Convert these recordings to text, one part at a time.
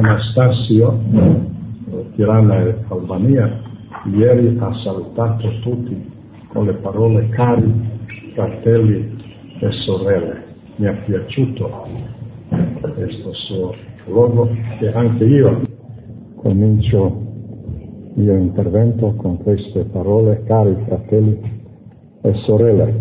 Anastasio, Tirana e Albania, ieri ha salutato tutti con le parole cari fratelli e sorelle. Mi è piaciuto questo suo luogo e anche io comincio il mio intervento con queste parole, cari fratelli e sorelle.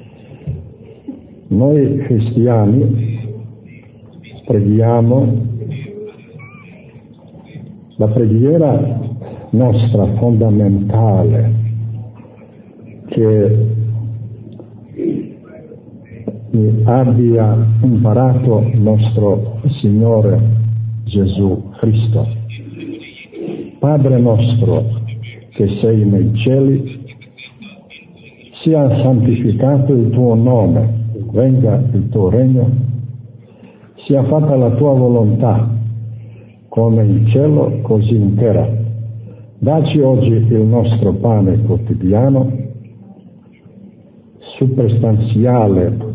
Noi cristiani preghiamo la preghiera nostra fondamentale che abbia imparato il nostro Signore Gesù Cristo. Padre nostro che sei nei cieli, sia santificato il tuo nome, venga il tuo regno, sia fatta la tua volontà, come in cielo così in terra. Dacci oggi il nostro pane quotidiano, superstanziale,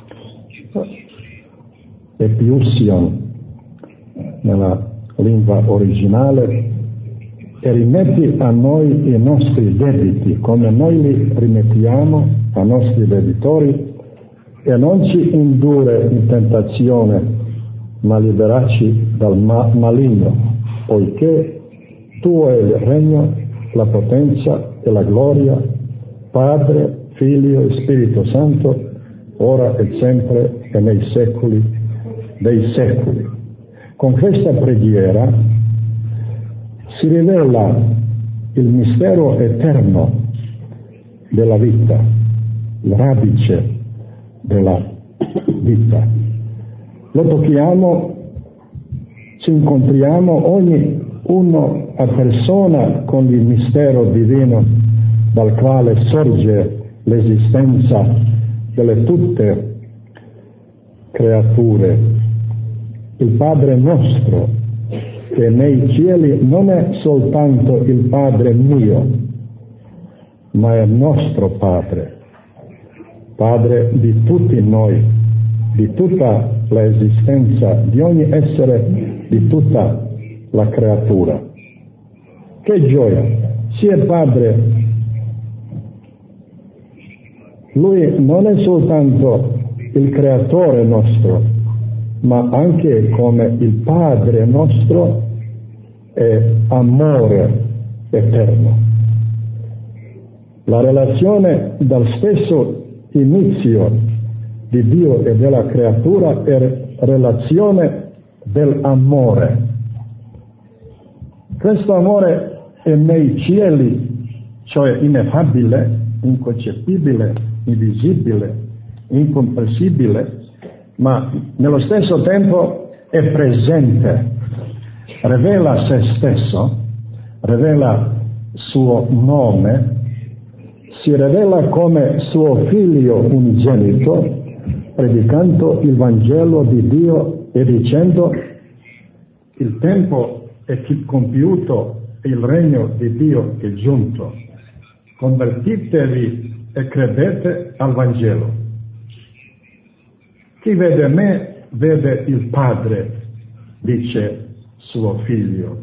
epiusion nella lingua originale, e rimetti a noi i nostri debiti come noi li rimettiamo ai nostri debitori, e non ci indurre in tentazione, ma liberarci dal maligno, poiché tuo è il regno, la potenza e la gloria, Padre, Figlio e Spirito Santo, ora e sempre e nei secoli dei secoli. Con questa preghiera si rivela il mistero eterno della vita, il radice della vita. Lo tocchiamo, ci incontriamo ogni uno a persona con il mistero divino dal quale sorge l'esistenza delle tutte creature. Il Padre nostro che nei cieli non è soltanto il Padre mio, ma è nostro Padre, Padre di tutti noi, di tutta l'esistenza, di ogni essere, di tutta la creatura. Che gioia! Sia Padre, Lui non è soltanto il creatore nostro, ma anche come il Padre nostro è amore eterno. La relazione dal stesso inizio di Dio e della creatura è relazione dell'amore. Questo amore è nei cieli, cioè ineffabile, inconcepibile, invisibile, incomprensibile, ma nello stesso tempo è presente, rivela se stesso, rivela suo nome, si rivela come suo figlio unigenito, predicando il Vangelo di Dio e dicendo: il tempo è compiuto, il regno di Dio è giunto, convertitevi e credete al Vangelo. Chi vede me vede il Padre, dice suo figlio.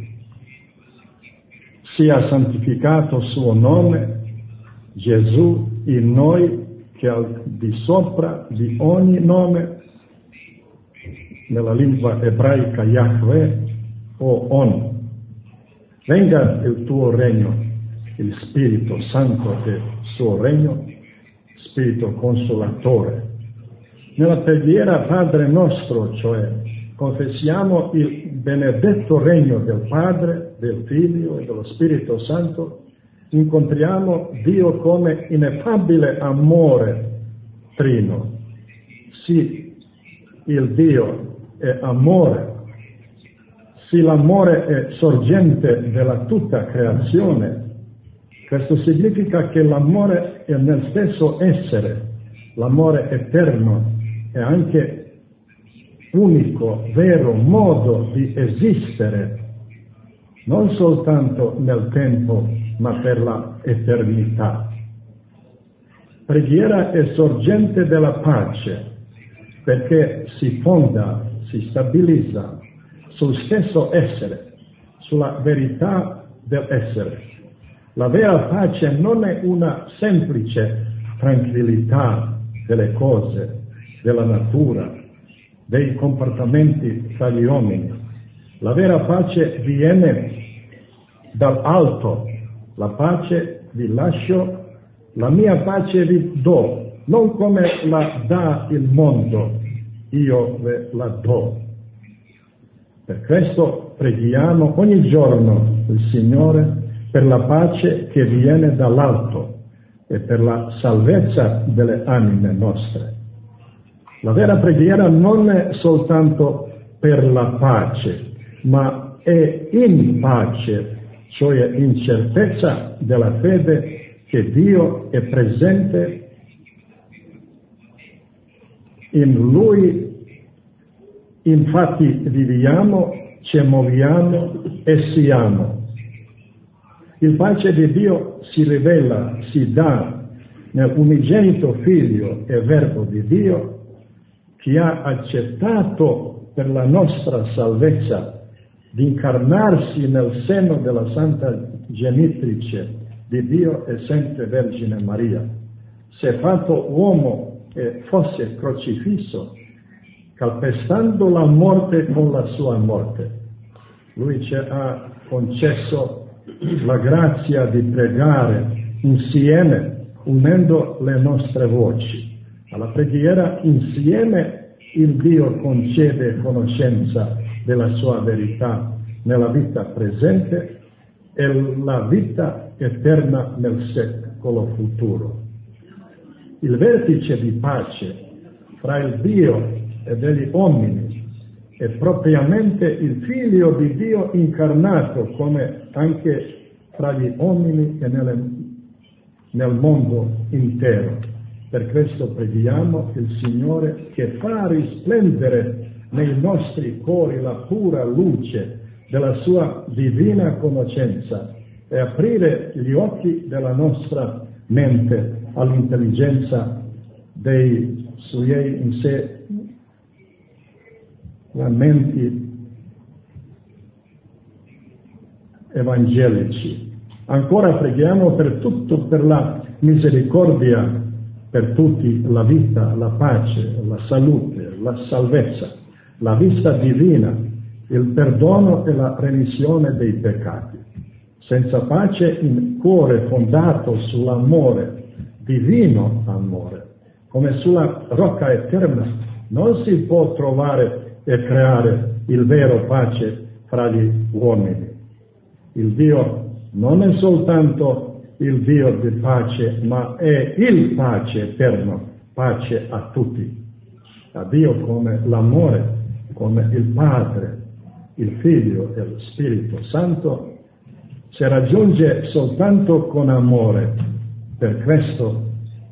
Sia santificato suo nome, Gesù, in noi, che al di sopra di ogni nome, nella lingua ebraica Yahweh o On. Venga il tuo regno, il Spirito Santo del suo regno, Spirito Consolatore. Nella preghiera Padre nostro, cioè, confessiamo il benedetto regno del Padre, del Figlio e dello Spirito Santo. Incontriamo Dio come ineffabile amore trino. Sì, il Dio è amore. Sì, l'amore è sorgente della tutta creazione. Questo significa che l'amore è nel stesso essere, l'amore eterno è anche unico, vero modo di esistere, non soltanto nel tempo, ma per la eternità. Preghiera è sorgente della pace, perché si fonda, si stabilizza, sul stesso essere, sulla verità dell'essere. La vera pace non è una semplice tranquillità delle cose, della natura, dei comportamenti tra gli uomini. La vera pace viene dall'alto. La pace vi lascio, la mia pace vi do, non come la dà il mondo, io ve la do. Per questo preghiamo ogni giorno il Signore per la pace che viene dall'alto e per la salvezza delle anime nostre. La vera preghiera non è soltanto per la pace, ma è in pace, cioè in certezza della fede che Dio è presente in Lui. Infatti viviamo, ci muoviamo e siamo. Il pace di Dio si rivela, si dà nell'unigenito Figlio e Verbo di Dio, che ha accettato per la nostra salvezza di incarnarsi nel seno della Santa Genitrice di Dio e Santa Vergine Maria. Si è fatto uomo e fosse crocifisso, calpestando la morte con la sua morte. Lui ci ha concesso la grazia di pregare insieme, unendo le nostre voci. Alla preghiera insieme il Dio concede conoscenza della sua verità nella vita presente e la vita eterna nel secolo futuro. Il vertice di pace fra il Dio e degli uomini è propriamente il Figlio di Dio incarnato, come anche fra gli uomini e nel mondo intero. Per questo preghiamo il Signore che fa risplendere nei nostri cuori la pura luce della sua divina conoscenza e aprire gli occhi della nostra mente all'intelligenza dei suoi insegnamenti evangelici. Ancora preghiamo per tutto, per la misericordia per tutti, la vita, la pace, la salute, la salvezza, la vista divina, il perdono e la remissione dei peccati. Senza pace in cuore fondato sull'amore, divino amore, come sulla rocca eterna, non si può trovare e creare il vero pace fra gli uomini. Il Dio non è soltanto il Dio di pace, ma è il pace eterno, pace a tutti. A Dio come l'amore, come il Padre, il Figlio e lo Spirito Santo, si raggiunge soltanto con amore. Per questo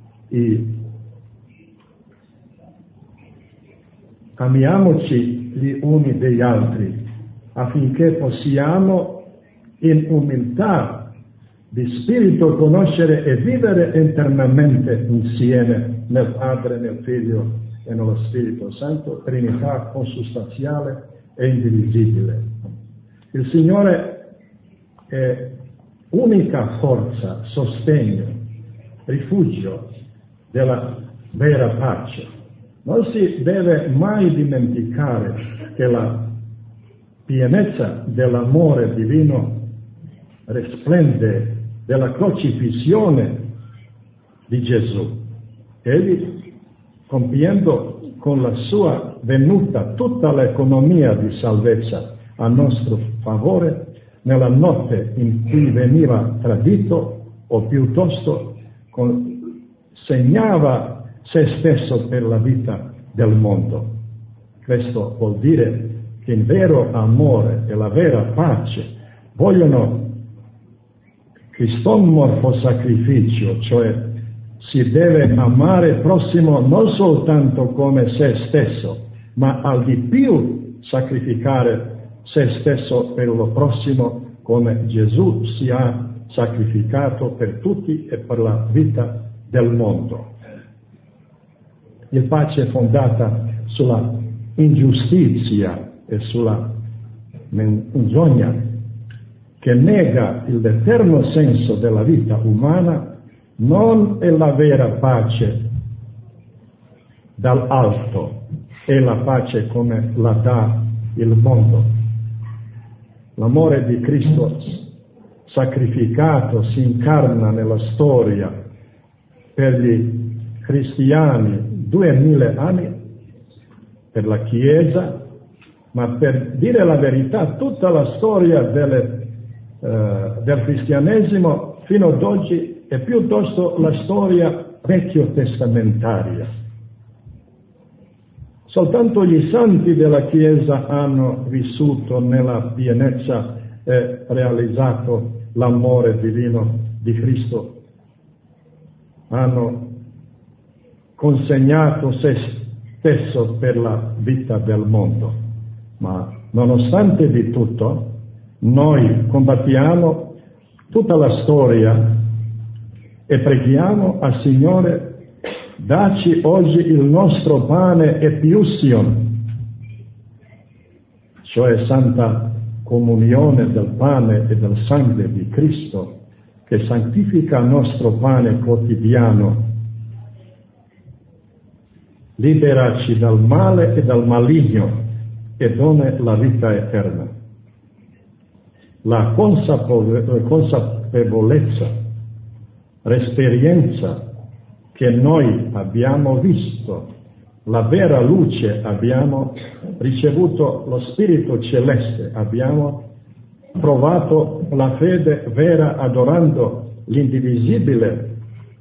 amiamoci gli uni degli altri, affinché possiamo in umiltà di spirito conoscere e vivere eternamente insieme nel Padre, nel Figlio e nello Spirito Santo, Trinità consustanziale e indivisibile. Il Signore è unica forza, sostegno, rifugio della vera pace. Non si deve mai dimenticare che la pienezza dell'amore divino risplende della crocifissione di Gesù. Egli, compiendo con la sua venuta tutta l'economia di salvezza a nostro favore, nella notte in cui veniva tradito, o piuttosto consegnava se stesso per la vita del mondo. Questo vuol dire che il vero amore e la vera pace vogliono cristomorfo sacrificio, cioè si deve amare il prossimo non soltanto come se stesso, ma al di più sacrificare se stesso per lo prossimo, come Gesù si è sacrificato per tutti e per la vita del mondo. Il pace è fondata sulla ingiustizia e sulla menzogna che nega l'eterno senso della vita umana non è la vera pace dall'alto, è la pace come la dà il mondo. L'amore di Cristo sacrificato si incarna nella storia per gli cristiani 2000 anni, per la Chiesa, ma per dire la verità tutta la storia del cristianesimo fino ad oggi è piuttosto la storia vecchio testamentaria. Soltanto gli santi della Chiesa hanno vissuto nella pienezza e realizzato l'amore divino di Cristo, hanno consegnato se stesso per la vita del mondo. Ma nonostante di tutto, noi combattiamo tutta la storia e preghiamo al Signore: dacci oggi il nostro pane e piusion, cioè santa comunione del pane e del sangue di Cristo, che santifica il nostro pane quotidiano. Liberaci dal male e dal maligno e dona la vita eterna. La consapevolezza, l'esperienza che noi abbiamo visto, la vera luce, abbiamo ricevuto lo Spirito Celeste, abbiamo provato la fede vera adorando l'indivisibile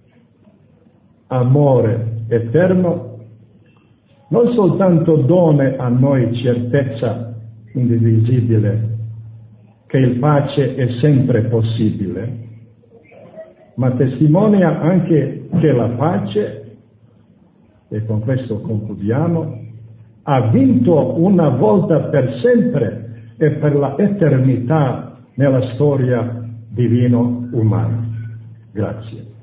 amore eterno, non soltanto dona a noi certezza indivisibile che il pace è sempre possibile, ma testimonia anche che la pace, e con questo concludiamo, ha vinto una volta per sempre e per la eternità nella storia divino-umana. Grazie.